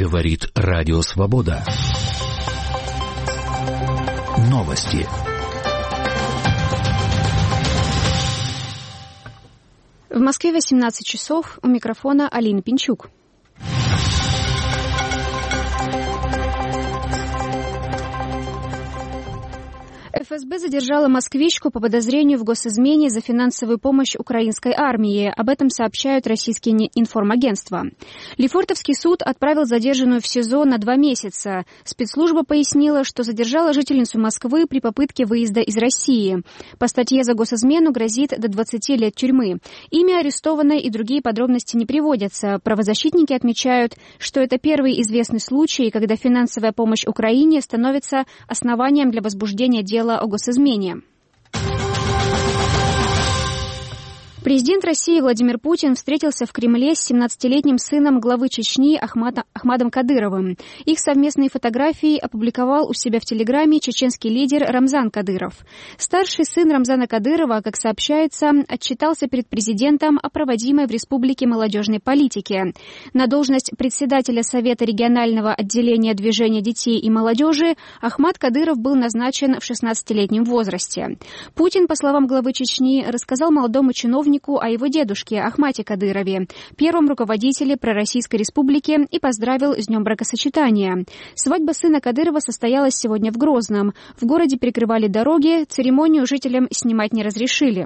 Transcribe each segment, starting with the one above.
Говорит Радио Свобода. Новости. В Москве 18 часов. У микрофона Алина Пинчук. ФСБ задержала москвичку по подозрению в госизмене за финансовую помощь украинской армии. Об этом сообщают российские информагентства. Лефортовский суд отправил задержанную в СИЗО на 2 месяца. Спецслужба пояснила, что задержала жительницу Москвы при попытке выезда из России. По статье за госизмену грозит до 20 лет тюрьмы. Имя арестованной и другие подробности не приводятся. Правозащитники отмечают, что это первый известный случай, когда финансовая помощь Украине становится основанием для возбуждения дела о госизмене. Президент России Владимир Путин встретился в Кремле с 17-летним сыном главы Чечни Ахмадом Кадыровым. Их совместные фотографии опубликовал у себя в Телеграме чеченский лидер Рамзан Кадыров. Старший сын Рамзана Кадырова, как сообщается, отчитался перед президентом о проводимой в республике молодежной политике. На должность председателя Совета регионального отделения движения детей и молодежи Ахмад Кадыров был назначен в 16-летнем возрасте. Путин, по словам главы Чечни, рассказал молодому чиновнику о его дедушке Ахмате Кадырове, первом руководителе пророссийской республики, и поздравил с днем бракосочетания. Свадьба сына Кадырова состоялась сегодня в Грозном. В городе перекрывали дороги, церемонию жителям снимать не разрешили.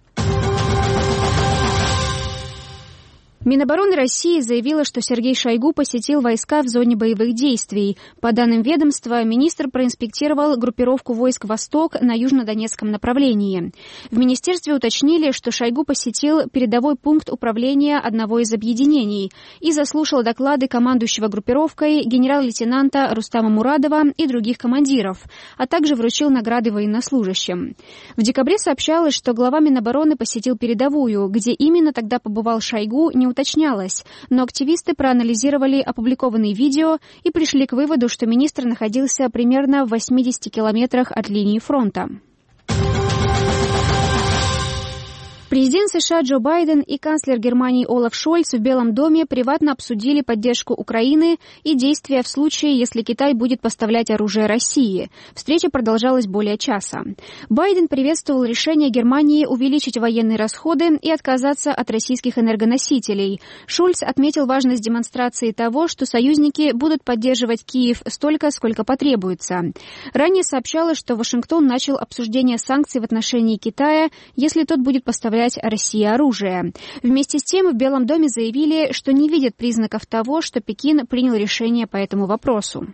Минобороны России заявила, что Сергей Шойгу посетил войска в зоне боевых действий. По данным ведомства, министр проинспектировал группировку войск «Восток» на южнодонецком направлении. В министерстве уточнили, что Шойгу посетил передовой пункт управления одного из объединений и заслушал доклады командующего группировкой генерал-лейтенанта Рустама Мурадова и других командиров, а также вручил награды военнослужащим. В декабре сообщалось, что глава Минобороны посетил передовую, где именно тогда побывал Шойгу, не уточнялось, но активисты проанализировали опубликованные видео и пришли к выводу, что министр находился примерно в 80 километрах от линии фронта. Президент США Джо Байден и канцлер Германии Олаф Шольц в Белом доме приватно обсудили поддержку Украины и действия в случае, если Китай будет поставлять оружие России. Встреча продолжалась более часа. Байден приветствовал решение Германии увеличить военные расходы и отказаться от российских энергоносителей. Шольц отметил важность демонстрации того, что союзники будут поддерживать Киев столько, сколько потребуется. Ранее сообщалось, что Вашингтон начал обсуждение санкций в отношении Китая, если тот будет поставлять России оружие. Вместе с тем в Белом доме заявили, что не видят признаков того, что Пекин принял решение по этому вопросу.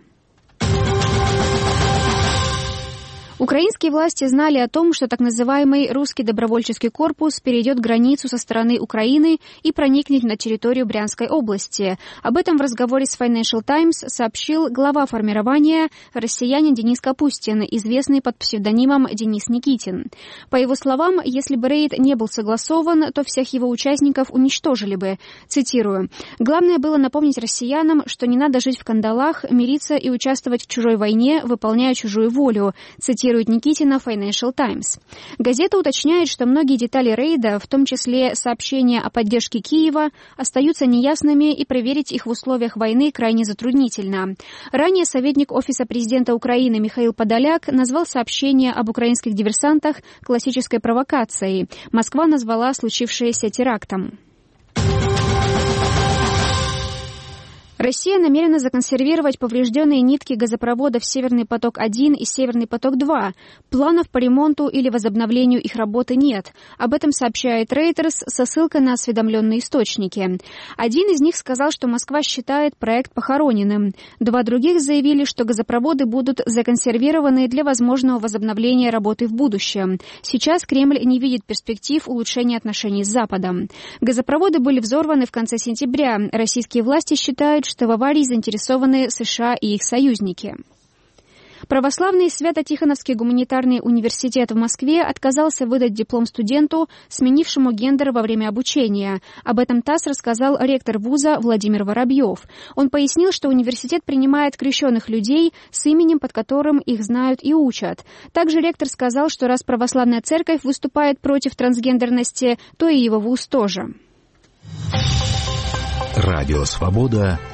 Украинские власти знали о том, что так называемый русский добровольческий корпус перейдет границу со стороны Украины и проникнет на территорию Брянской области. Об этом в разговоре с Financial Times сообщил глава формирования россиянин Денис Капустин, известный под псевдонимом Денис Никитин. По его словам, если бы рейд не был согласован, то всех его участников уничтожили бы. Цитирую: «Главное было напомнить россиянам, что не надо жить в кандалах, мириться и участвовать в чужой войне, выполняя чужую волю», цитирует Никитина Financial Times. Газета уточняет, что многие детали рейда, в том числе сообщения о поддержке Киева, остаются неясными и проверить их в условиях войны крайне затруднительно. Ранее советник Офиса президента Украины Михаил Подоляк назвал сообщение об украинских диверсантах классической провокацией. Москва назвала случившееся терактом. Россия намерена законсервировать поврежденные нитки газопроводов «Северный поток-1» и «Северный поток-2». Планов по ремонту или возобновлению их работы нет. Об этом сообщает Reuters со ссылкой на осведомленные источники. Один из них сказал, что Москва считает проект похороненным. 2 других заявили, что газопроводы будут законсервированы для возможного возобновления работы в будущем. Сейчас Кремль не видит перспектив улучшения отношений с Западом. Газопроводы были взорваны в конце сентября. Российские власти считают, что в аварии заинтересованы США и их союзники. Православный Свято-Тихоновский гуманитарный университет в Москве отказался выдать диплом студенту, сменившему гендер во время обучения. Об этом ТАСС рассказал ректор вуза Владимир Воробьев. Он пояснил, что университет принимает крещенных людей с именем, под которым их знают и учат. Также ректор сказал, что раз православная церковь выступает против трансгендерности, то и его вуз тоже. Радио «Свобода»